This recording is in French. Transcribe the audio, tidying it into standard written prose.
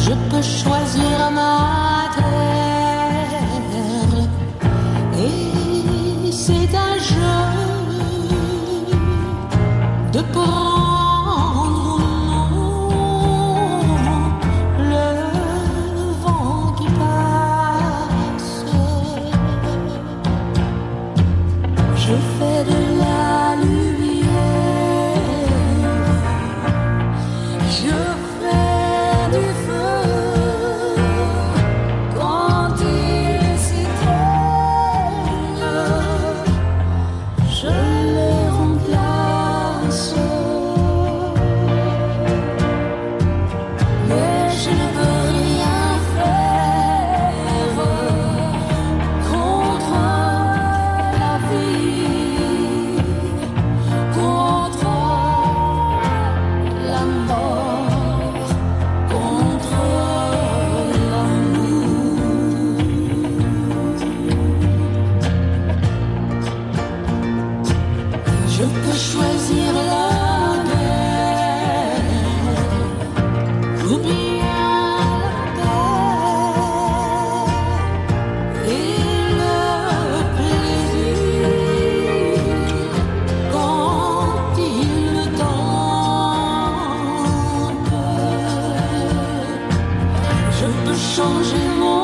Je peux choisir ma terre et c'est un jeu de prendre le vent qui passe. Je fais de la lumière, je fais du feu quand il s'éteigne, je les remplace. Mais je ne peux rien faire contre la vie, contre la mort, contre l'amour. Je peux choisir la guerre ou bien la paix et le plaisir quand il me tente. Je peux changer mon